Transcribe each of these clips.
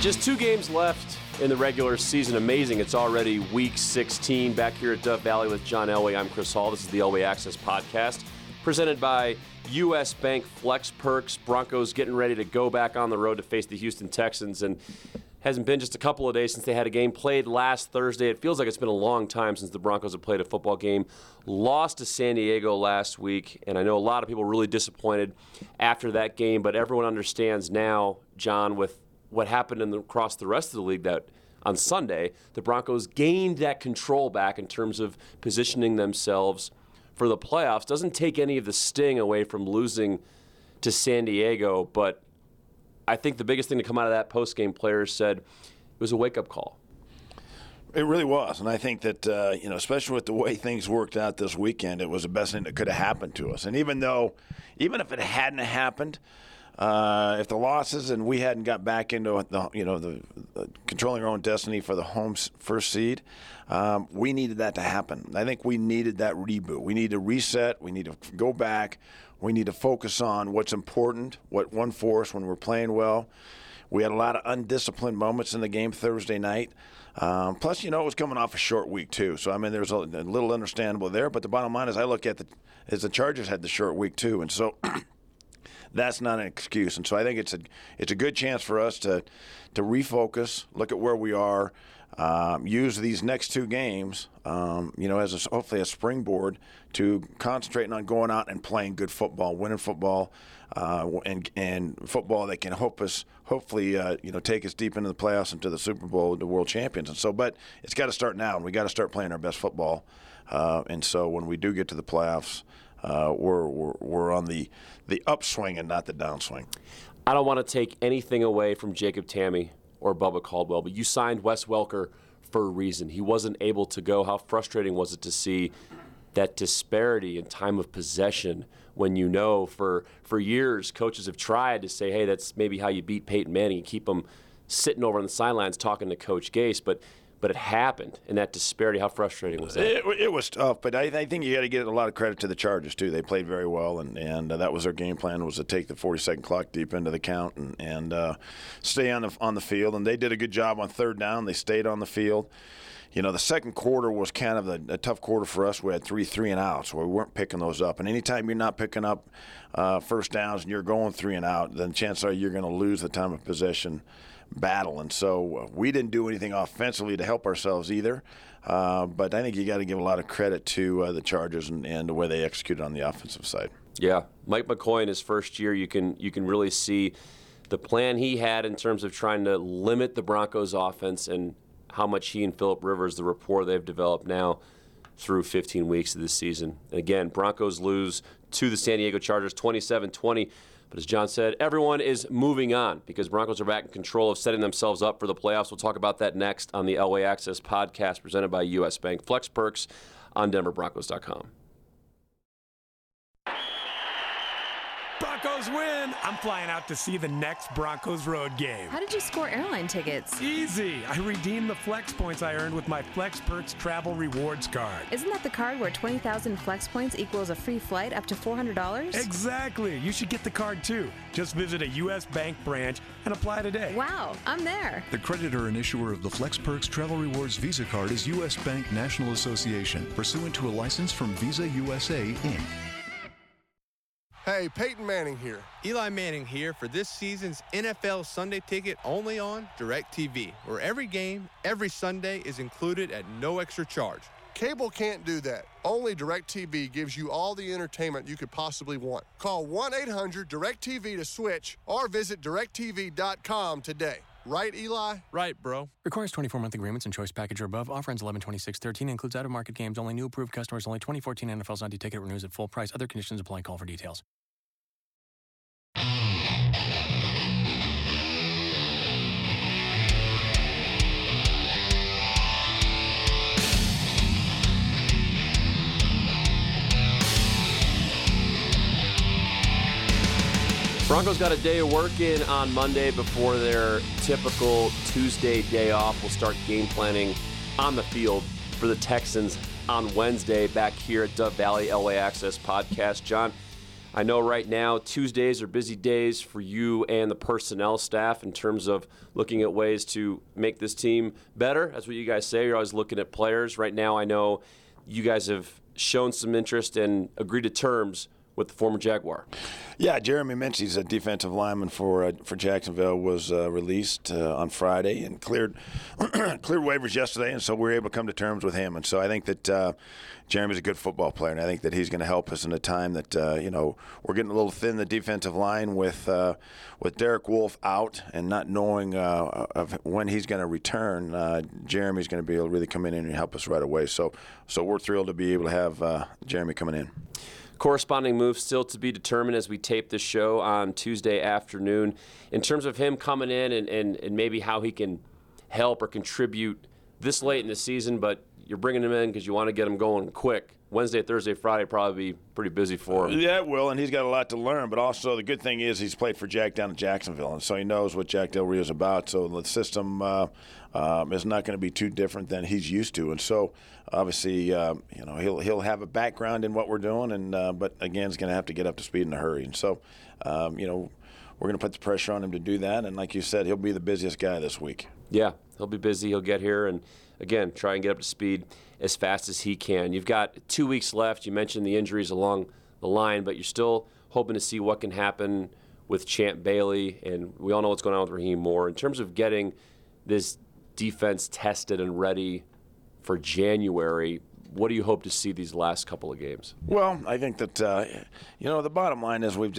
Just 2 games left in the regular season. Amazing. It's already week 16 back here at Dove Valley with John Elway. I'm Chris Hall. This is the Elway Access Podcast presented by U.S. Bank Flex Perks. Broncos getting ready to go back on the road to face the Houston Texans. And hasn't been just a couple of days since they had a game played last Thursday. It feels like it's been a long time since the Broncos have played a football game. Lost to San Diego last week, and I know a lot of people were really disappointed after that game, but everyone understands now, John, with what happened across the rest of the league, that on Sunday, the Broncos gained that control back in terms of positioning themselves for the playoffs. Doesn't take any of the sting away from losing to San Diego, but I think the biggest thing to come out of that post-game, players said it was a wake-up call. It really was, and I think that, especially with the way things worked out this weekend, it was the best thing that could have happened to us. And even if it hadn't happened, if the losses and we hadn't got back into the controlling our own destiny for the home first seed, we needed that to happen. I think we needed that reboot. We need to reset. We need to go back. We need to focus on what's important, what won for us when we're playing well. We had a lot of undisciplined moments in the game Thursday night. Plus, it was coming off a short week too. So, there's a little understandable there. But the bottom line is I look at the Chargers had the short week too. And so that's not an excuse. And so I think it's a good chance for us to refocus, look at where we are, use these next 2 games, as hopefully a springboard to concentrating on going out and playing good football, winning football, and football that can hopefully take us deep into the playoffs, into the Super Bowl, the world champions. And so, but it's got to start now, and we got to start playing our best football. And so when we do get to the playoffs, we're on the upswing and not the downswing. I don't want to take anything away from Jacob Tamme or Bubba Caldwell, but you signed Wes Welker for a reason. He wasn't able to go. How frustrating was it to see that disparity in time of possession when for years coaches have tried to say, hey, that's maybe how you beat Peyton Manning and keep them sitting over on the sidelines talking to Coach Gase, but it happened, and that disparity, how frustrating was that? It was tough, but I think you got to give a lot of credit to the Chargers, too. They played very well, and that was their game plan, was to take the 40-second clock deep into the count and stay on the field. And they did a good job on third down. They stayed on the field. The second quarter was kind of a tough quarter for us. We had 3 and outs, where we weren't picking those up. And anytime you're not picking up first downs and you're going 3 and out, then chances are you're going to lose the time of possession battle. And so we didn't do anything offensively to help ourselves either. But I think you got to give a lot of credit to the Chargers and the way they executed on the offensive side. Yeah, Mike McCoy in his first year, you can really see the plan he had in terms of trying to limit the Broncos' offense and how much he and Phillip Rivers, the rapport they've developed now through 15 weeks of this season. And again, Broncos lose to the San Diego Chargers 27-20. But as John said, everyone is moving on because Broncos are back in control of setting themselves up for the playoffs. We'll talk about that next on the Elway Access Podcast presented by U.S. Bank Flex Perks on DenverBroncos.com. Broncos win! I'm flying out to see the next Broncos road game. How did you score airline tickets? Easy! I redeemed the Flex points I earned with my Flex Perks Travel Rewards card. Isn't that the card where 20,000 Flex points equals a free flight up to $400? Exactly! You should get the card too. Just visit a U.S. Bank branch and apply today. Wow, I'm there. The creditor and issuer of the Flex Perks Travel Rewards Visa card is U.S. Bank National Association, pursuant to a license from Visa USA, Inc. Hey, Peyton Manning here. Eli Manning here for this season's NFL Sunday Ticket only on DirecTV, where every game, every Sunday is included at no extra charge. Cable can't do that. Only DirecTV gives you all the entertainment you could possibly want. Call 1-800-DirecTV to switch or visit directtv.com today. Right, Eli? Right, bro. Requires 24-month agreements and choice package or above. Offer ends 11/26/13. Includes out-of-market games only. New approved customers only. 2014 NFL Sunday Ticket renews at full price. Other conditions apply. Call for details. Broncos got a day of work in on Monday before their typical Tuesday day off. We'll start game planning on the field for the Texans on Wednesday back here at Dove Valley Elway Access Podcast. John, I know right now Tuesdays are busy days for you and the personnel staff in terms of looking at ways to make this team better. That's what you guys say. You're always looking at players. Right now I know you guys have shown some interest and agreed to terms with the former Jaguar. Yeah, Jeremy Minchey, he's a defensive lineman for Jacksonville, was released on Friday and cleared waivers yesterday, and so we were able to come to terms with him. And so I think that Jeremy's a good football player, and I think that he's going to help us in a time that we're getting a little thin the defensive line with Derek Wolfe out and not knowing of when he's going to return. Jeremy's going to be able to really come in and help us right away. So we're thrilled to be able to have Jeremy coming in. Corresponding move still to be determined as we tape this show on Tuesday afternoon. In terms of him coming in and maybe how he can help or contribute this late in the season, but you're bringing him in because you want to get him going quick. Wednesday, Thursday, Friday probably be pretty busy for him. Yeah, it will, and he's got a lot to learn. But also the good thing is he's played for Jack down in Jacksonville, and so he knows what Jack Del Rio is about. So the system is not going to be too different than he's used to. And so obviously, he'll have a background in what we're doing, and but again, he's going to have to get up to speed in a hurry. And so, we're going to put the pressure on him to do that. And like you said, he'll be the busiest guy this week. Yeah, he'll be busy. He'll get here and, again, try and get up to speed as fast as he can. You've got 2 weeks left. You mentioned the injuries along the line, but you're still hoping to see what can happen with Champ Bailey, and we all know what's going on with Raheem Moore. In terms of getting this defense tested and ready for January, what do you hope to see these last couple of games? Well, I think that the bottom line is we've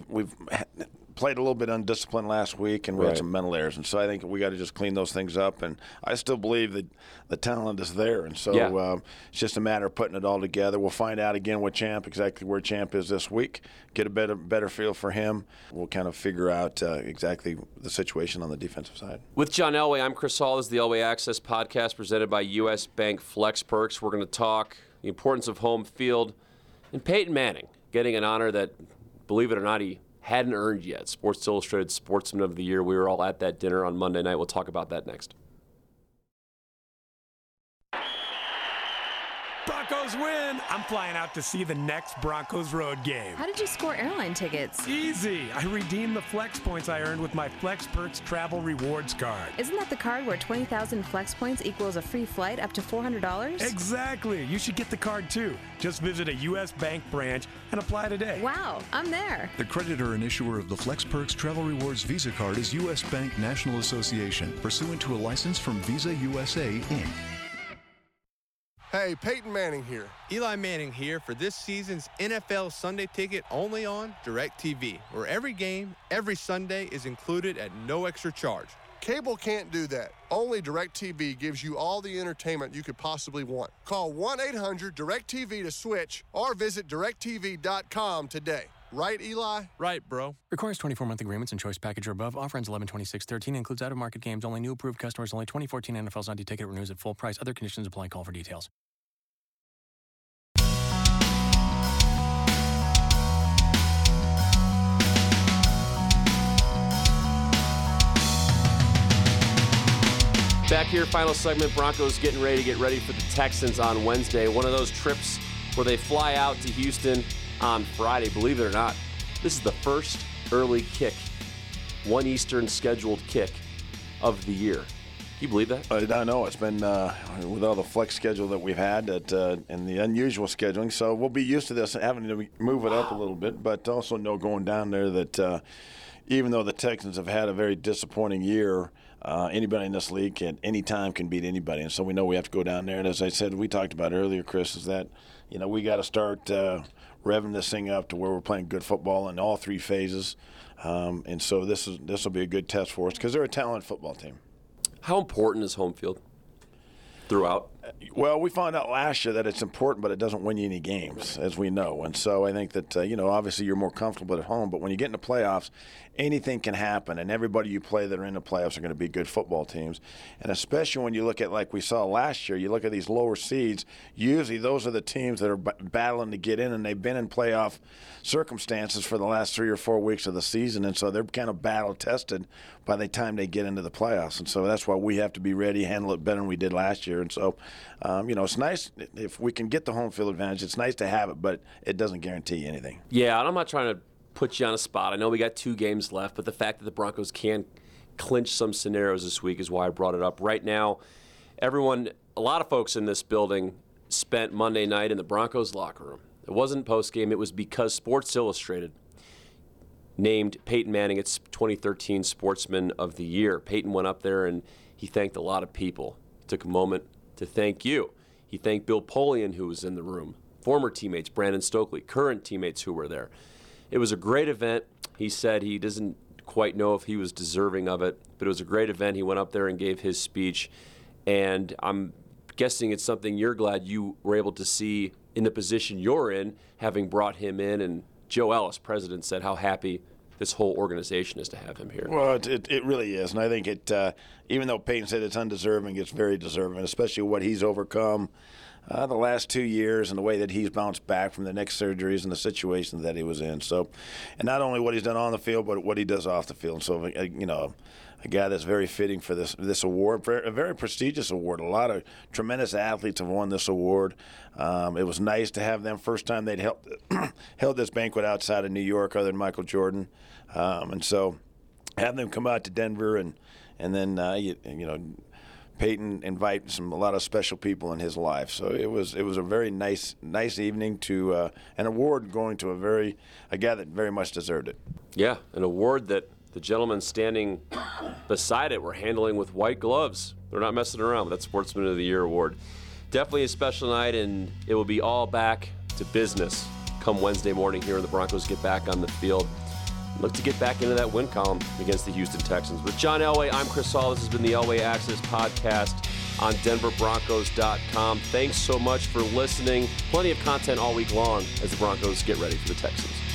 played a little bit undisciplined last week, and we had some mental errors, and so I think we got to just clean those things up. And I still believe that the talent is there, and so it's just a matter of putting it all together. We'll find out again with Champ exactly where Champ is this week, get a better feel for him. We'll kind of figure out exactly the situation on the defensive side. With John Elway, I'm Chris Hall. This is the Elway Access podcast presented by U.S. Bank Flex Perks. We're going to talk the importance of home field and Peyton Manning getting an honor that, believe it or not, he hadn't earned yet. Sports Illustrated Sportsman of the Year. We were all at that dinner on Monday night. We'll talk about that next. Broncos win. I'm flying out to see the next Broncos road game. How did you score airline tickets? Easy. I redeemed the Flex points I earned with my Flex Perks Travel Rewards card. Isn't that the card where 20,000 Flex points equals a free flight up to $400? Exactly. You should get the card too. Just visit a U.S. Bank branch and apply today. Wow, I'm there. The creditor and issuer of the Flex Perks Travel Rewards Visa Card is U.S. Bank National Association, pursuant to a license from Visa USA, Inc. Hey, Peyton Manning here. Eli Manning here for this season's NFL Sunday Ticket only on DirecTV, where every game, every Sunday is included at no extra charge. Cable can't do that. Only DirecTV gives you all the entertainment you could possibly want. Call 1-800-DirecTV to switch or visit DirecTV.com today. Right, Eli? Right, bro. Requires 24-month agreements and choice package or above. Offer ends 11/26/13. Includes out-of-market games. Only new approved customers. Only 2014 NFL Sunday Ticket renews at full price. Other conditions apply. Call for details. Back here, final segment. Broncos getting ready to get ready for the Texans on Wednesday. One of those trips where they fly out to Houston on Friday. Believe it or not, this is the first early kick, 1 Eastern scheduled kick of the year. Can you believe that? I know. It's been with all the flex schedule that we've had and the unusual scheduling. So we'll be used to this and having to move it up a little bit, but also know going down there that even though the Texans have had a very disappointing year, anybody in this league at any time can beat anybody. And so we know we have to go down there. And as I said, we talked about earlier, Chris, is that, we got to start revving this thing up to where we're playing good football in all three phases. And so this will be a good test for us because they're a talented football team. How important is home field throughout? Well, we found out last year that it's important, but it doesn't win you any games, as we know. And so I think that, obviously you're more comfortable at home, but when you get into playoffs, anything can happen, and everybody you play that are in the playoffs are going to be good football teams. And especially when you look at, like we saw last year, you look at these lower seeds, usually those are the teams that are battling to get in, and they've been in playoff circumstances for the last 3 or 4 weeks of the season, and so they're kind of battle-tested by the time they get into the playoffs. And so that's why we have to be ready, handle it better than we did last year. And so It's nice if we can get the home field advantage. It's nice to have it, but it doesn't guarantee you anything. Yeah, and I'm not trying to put you on a spot. I know we got 2 games left, but the fact that the Broncos can clinch some scenarios this week is why I brought it up. Right now, a lot of folks in this building spent Monday night in the Broncos locker room. It wasn't post-game. It was because Sports Illustrated named Peyton Manning its 2013 Sportsman of the Year. Peyton went up there and he thanked a lot of people. He took a moment to thank you. He thanked Bill Polian, who was in the room, former teammates, Brandon Stokely, current teammates who were there. It was a great event. He said he doesn't quite know if he was deserving of it, but it was a great event. He went up there and gave his speech, and I'm guessing it's something you're glad you were able to see in the position you're in, having brought him in. And Joe Ellis, president, said how happy this whole organization is to have him here. Well, it really is, and I think even though Peyton said it's undeserving, it's very deserving, especially what he's overcome the last 2 years and the way that he's bounced back from the neck surgeries and the situation that he was in. So, and not only what he's done on the field, but what he does off the field. So, a guy that's very fitting for this award, a very prestigious award. A lot of tremendous athletes have won this award. It was nice to have them. First time they'd held this banquet outside of New York, other than Michael Jordan, and so have them come out to Denver and then Peyton invite a lot of special people in his life. So it was a very nice evening to an award going to a guy that very much deserved it. Yeah, an award that the gentlemen standing beside it were handling with white gloves. They're not messing around with that Sportsman of the Year award. Definitely a special night, and it will be all back to business come Wednesday morning here when the Broncos get back on the field. Look to get back into that win column against the Houston Texans. With John Elway, I'm Chris Hall. This has been the Elway Access Podcast on DenverBroncos.com. Thanks so much for listening. Plenty of content all week long as the Broncos get ready for the Texans.